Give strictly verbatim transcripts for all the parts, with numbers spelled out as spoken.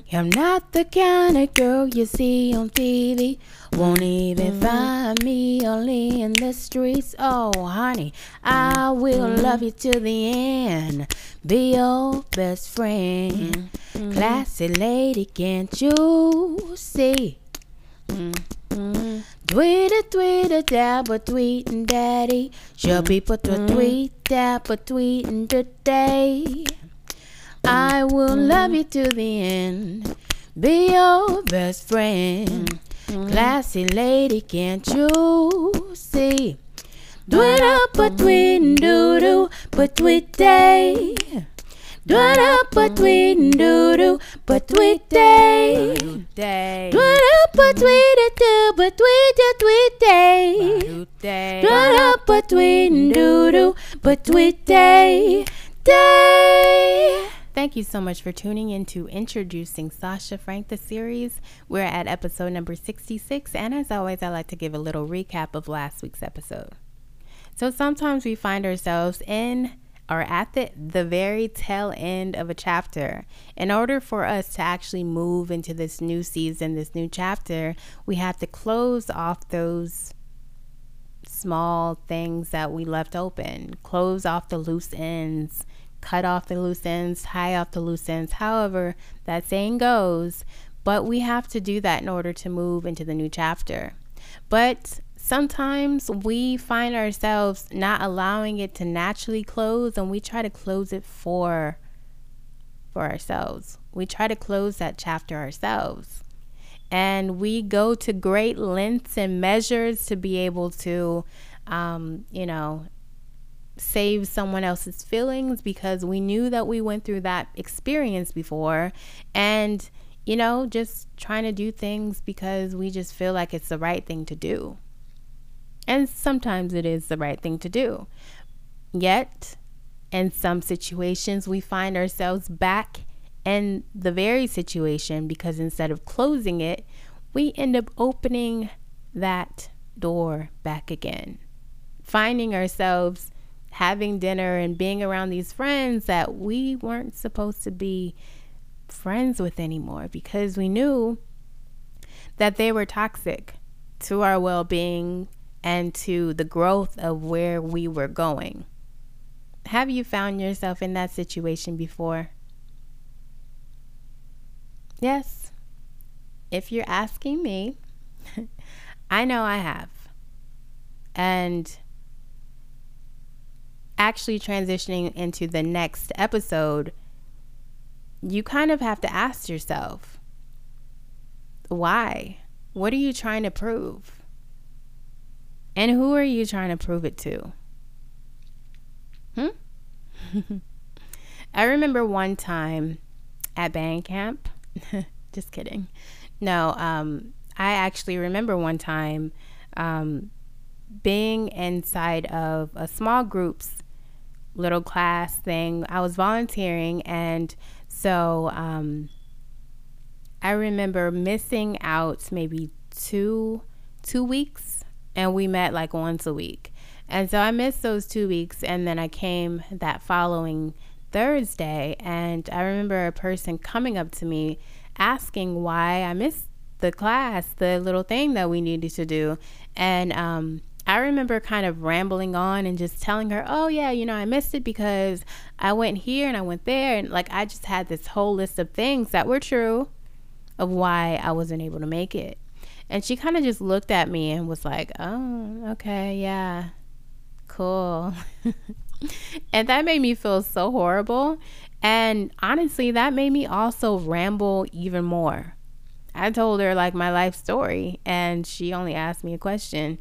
I'm not the kind of girl you see on T V. Won't even mm-hmm. find me only in the streets. Oh, honey, I will mm-hmm. love you to the end. Be your best friend. Mm-hmm. Classy lady, can't you see? Mm-hmm. Tweet a tweet a dabba tweetin' daddy. Show people to mm-hmm. tweet dabba tweetin' today. I will love you to the end. Be your best friend. Mm-hmm. Classy lady, can't you see? Do it up a tweet and doo doo, but tweet day. Do it up a tweet and doo doo, but tweet day. Do it up a tweet and doo, but tweet a tweet day. Do it up a tweet and doo doo, but tweet day. Day. Thank you so much for tuning in to Introducing Sasha Frank, the series. We're at episode number sixty-six, and as always, I like to give a little recap of last week's episode. So sometimes we find ourselves in or at the, the very tail end of a chapter. In order for us to actually move into this new season, this new chapter, we have to close off those small things that we left open, close off the loose ends, cut off the loose ends, tie off the loose ends, however that saying goes. But we have to do that in order to move into the new chapter. But sometimes we find ourselves not allowing it to naturally close, and we try to close it for for ourselves. We try to close that chapter ourselves. And we go to great lengths and measures to be able to, um, you know, save someone else's feelings, because we knew that we went through that experience before, and you know, just trying to do things because we just feel like it's the right thing to do. And sometimes it is the right thing to do. Yet in some situations we find ourselves back in the very situation, because instead of closing it, we end up opening that door back again, finding ourselves having dinner and being around these friends that we weren't supposed to be friends with anymore, because we knew that they were toxic to our well-being and to the growth of where we were going. Have you found yourself in that situation before? Yes. If you're asking me, I know I have. And actually transitioning into the next episode, you kind of have to ask yourself, why? What are you trying to prove? And who are you trying to prove it to? Hmm? I remember one time at band camp, just kidding. No, um, I actually remember one time um, being inside of a small group's little class thing. I was volunteering, and so um, I remember missing out maybe two two weeks, and we met like once a week. And so I missed those two weeks, and then I came that following Thursday, and I remember a person coming up to me asking why I missed the class, the little thing that we needed to do. And um, I remember kind of rambling on and just telling her, oh yeah, you know, I missed it because I went here and I went there. And like, I just had this whole list of things that were true of why I wasn't able to make it. And she kind of just looked at me and was like, oh, okay, yeah, cool. And that made me feel so horrible. And honestly, that made me also ramble even more. I told her like my life story, and she only asked me a question.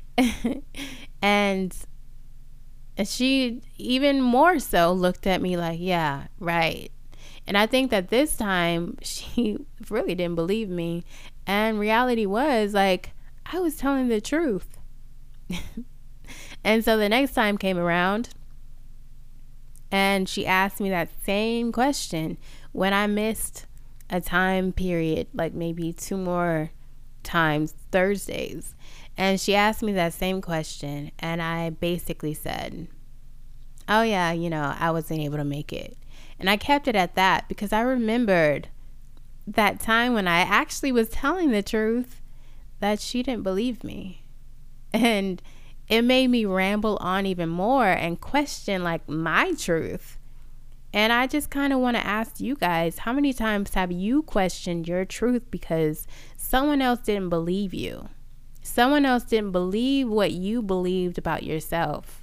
And she even more so looked at me like, yeah, right. And I think that this time she really didn't believe me. And reality was like, I was telling the truth. And so the next time came around, and she asked me that same question when I missed a time period, like maybe two more times, Thursdays. And she asked me that same question, and I basically said, oh yeah, you know, I wasn't able to make it. And I kept it at that, because I remembered that time when I actually was telling the truth, that she didn't believe me. And it made me ramble on even more and question like my truth. And I just kind of want to ask you guys, how many times have you questioned your truth because someone else didn't believe you? Someone else didn't believe what you believed about yourself.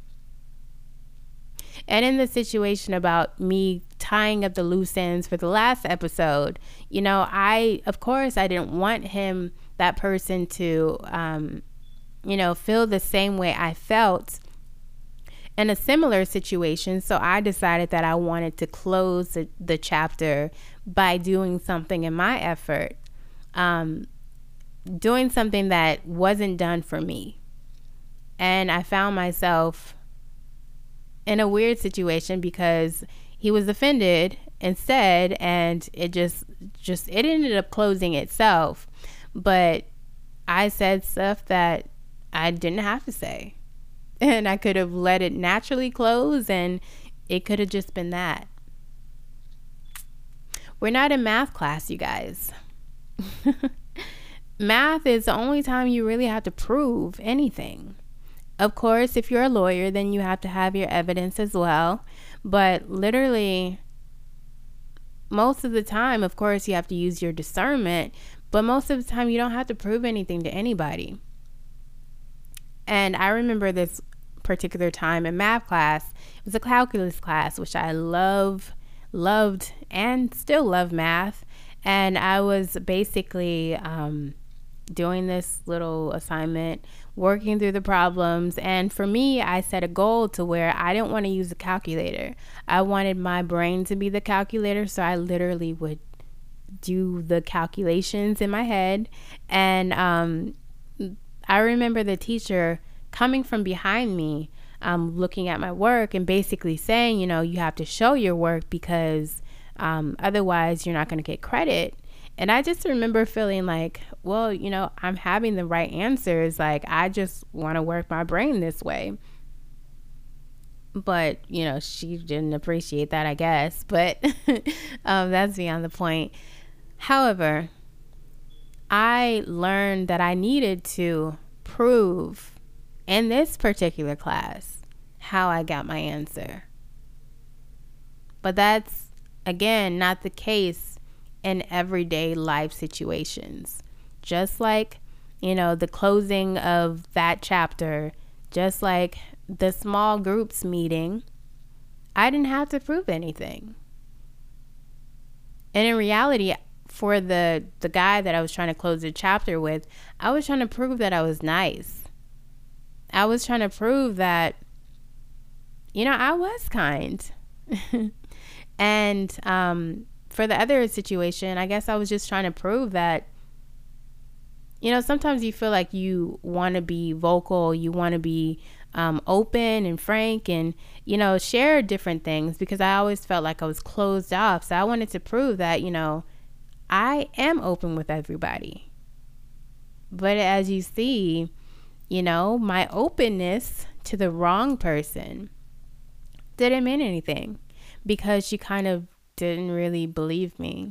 And in the situation about me tying up the loose ends for the last episode, you know, I, of course, I didn't want him, that person to, um, you know, feel the same way I felt in a similar situation. So I decided that I wanted to close the, the chapter by doing something in my effort, um, doing something that wasn't done for me. And I found myself in a weird situation because he was offended instead, and it just, just, it ended up closing itself. But I said stuff that I didn't have to say. And I could have let it naturally close, and it could have just been that. We're not in math class, you guys. Math is the only time you really have to prove anything. Of course, if you're a lawyer, then you have to have your evidence as well. But literally, most of the time, of course, you have to use your discernment. But most of the time, you don't have to prove anything to anybody. And I remember this particular time in math class. It was a calculus class, which I love, loved, and still love math. And I was basically um, doing this little assignment, working through the problems. And for me, I set a goal to where I didn't want to use a calculator. I wanted my brain to be the calculator. So I literally would do the calculations in my head. And um, I remember the teacher coming from behind me, um, looking at my work and basically saying, you know, you have to show your work because um, otherwise you're not going to get credit. And I just remember feeling like, well, you know, I'm having the right answers. Like, I just want to work my brain this way. But, you know, she didn't appreciate that, I guess. But um, that's beyond the point. However, I learned that I needed to prove in this particular class how I got my answer. But that's, again, not the case in everyday life situations. Just like, you know, the closing of that chapter, just like the small groups meeting, I didn't have to prove anything. And in reality, for the the guy that I was trying to close the chapter with, I was trying to prove that I was nice. I was trying to prove that, you know, I was kind. And um, for the other situation, I guess I was just trying to prove that, you know, sometimes you feel like you want to be vocal, you want to be um, open and frank and, you know, share different things, because I always felt like I was closed off. So I wanted to prove that, you know, I am open with everybody. But as you see, you know, my openness to the wrong person didn't mean anything because she kind of didn't really believe me.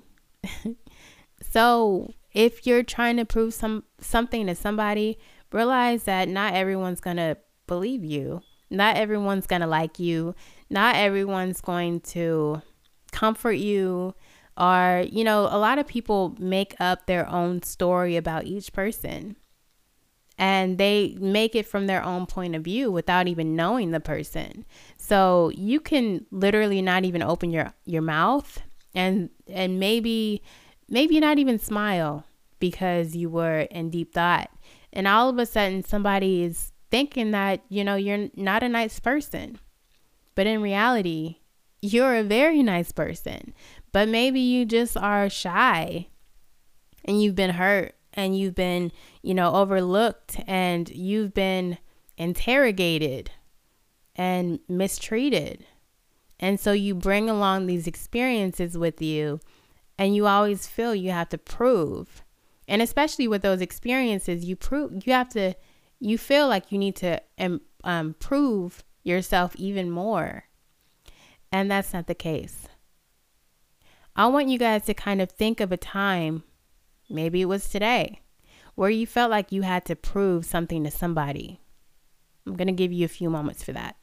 So if you're trying to prove some something to somebody, realize that not everyone's going to believe you. Not everyone's going to like you. Not everyone's going to comfort you. Or, you know, a lot of people make up their own story about each person. And they make it from their own point of view without even knowing the person. So you can literally not even open your, your mouth and and maybe maybe not even smile because you were in deep thought. And all of a sudden somebody is thinking that, you know, you're not a nice person. But in reality, you're a very nice person. But maybe you just are shy and you've been hurt and you've been, you know, overlooked and you've been interrogated and mistreated. And so you bring along these experiences with you and you always feel you have to prove. And especially with those experiences, you prove you have to, you feel like you need to um, um, prove yourself even more. And that's not the case. I want you guys to kind of think of a time, maybe it was today, where you felt like you had to prove something to somebody. I'm going to give you a few moments for that.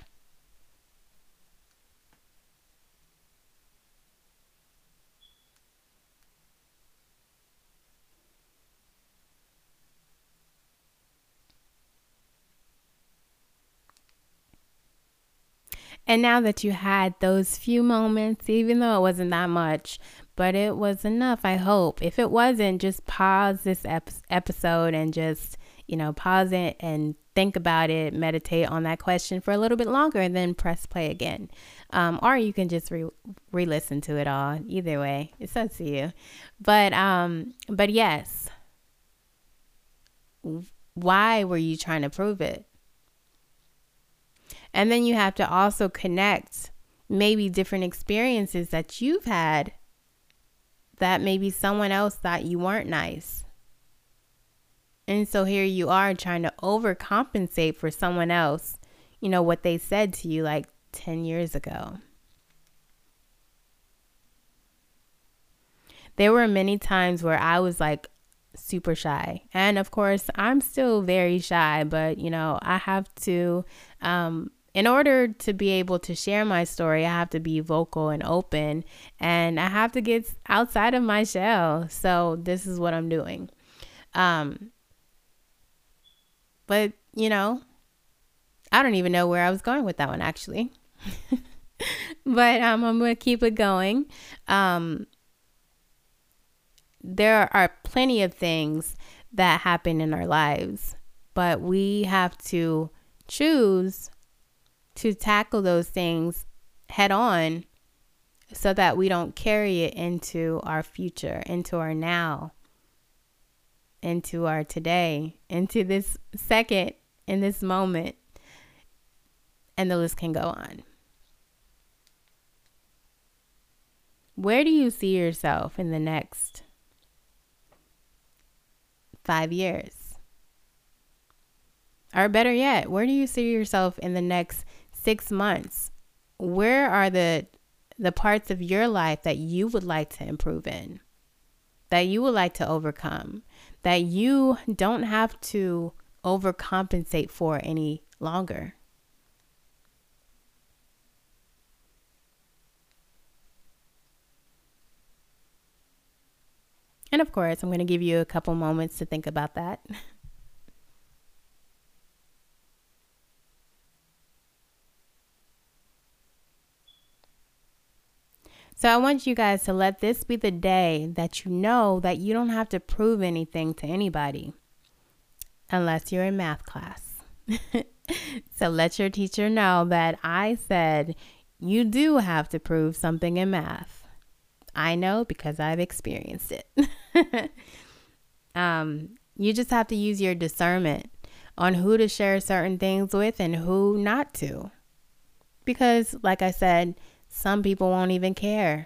And now that you had those few moments, even though it wasn't that much, but it was enough, I hope. If it wasn't, just pause this ep- episode and just, you know, pause it and think about it, meditate on that question for a little bit longer, and then press play again. Um, or you can just re- re-listen to it all. Either way, it's up to you. But, um, but yes, why were you trying to prove it? And then you have to also connect maybe different experiences that you've had that maybe someone else thought you weren't nice. And so here you are trying to overcompensate for someone else, you know, what they said to you like ten years ago. There were many times where I was like super shy. And of course, I'm still very shy, but, you know, I have to, um, in order to be able to share my story, I have to be vocal and open, and I have to get outside of my shell. So this is what I'm doing. Um, but, you know, I don't even know where I was going with that one, actually. But um, I'm going to keep it going. Um, there are plenty of things that happen in our lives, but we have to choose to tackle those things head on so that we don't carry it into our future, into our now, into our today, into this second, in this moment. And the list can go on. Where do you see yourself in the next five years? Or better yet, where do you see yourself in the next six months? Where are the the parts of your life that you would like to improve in, that you would like to overcome, that you don't have to overcompensate for any longer? And of course, I'm going to give you a couple moments to think about that. So I want you guys to let this be the day that you know that you don't have to prove anything to anybody unless you're in math class. So let your teacher know that I said you do have to prove something in math. I know because I've experienced it. um, you just have to use your discernment on who to share certain things with and who not to. Because like I said, some people won't even care.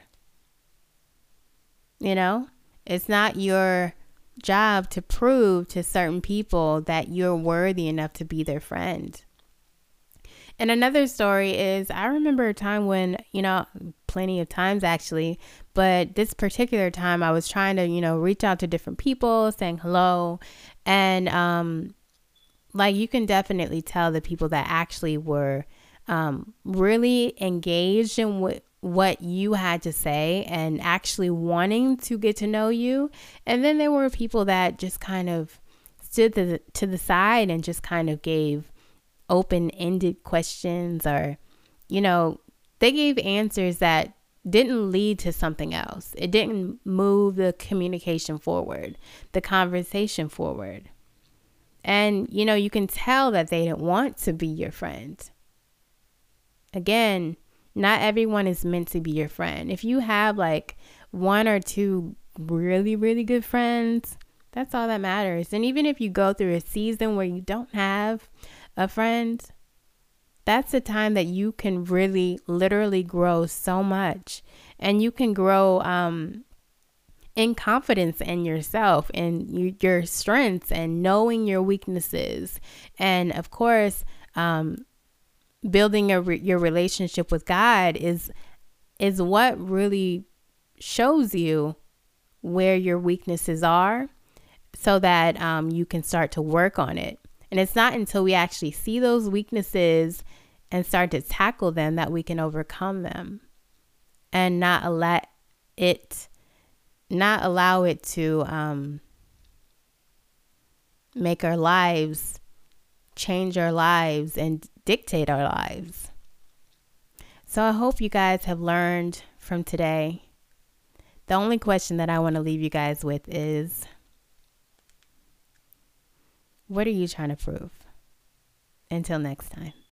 You know, it's not your job to prove to certain people that you're worthy enough to be their friend. And another story is, I remember a time when, you know, plenty of times actually, but this particular time I was trying to, you know, reach out to different people, saying hello. And um, like you can definitely tell the people that actually were um, really engaged in what what you had to say and actually wanting to get to know you. And then there were people that just kind of stood to the, to the side and just kind of gave open-ended questions, or, you know, they gave answers that didn't lead to something else. It didn't move the communication forward, the conversation forward. And, you know, you can tell that they didn't want to be your friend. Again, not everyone is meant to be your friend. If you have like one or two really, really good friends, that's all that matters. And even if you go through a season where you don't have a friend, that's the time that you can really literally grow so much. And you can grow um, in confidence in yourself and you, your strengths, and knowing your weaknesses. And of course, um, building a re- your relationship with God is is what really shows you where your weaknesses are so that um, you can start to work on it. And it's not until we actually see those weaknesses and start to tackle them that we can overcome them and not allow it, not allow it to um, make our lives, change our lives, and dictate our lives. So I hope you guys have learned from today. The only question that I want to leave you guys with is, what are you trying to prove? Until next time.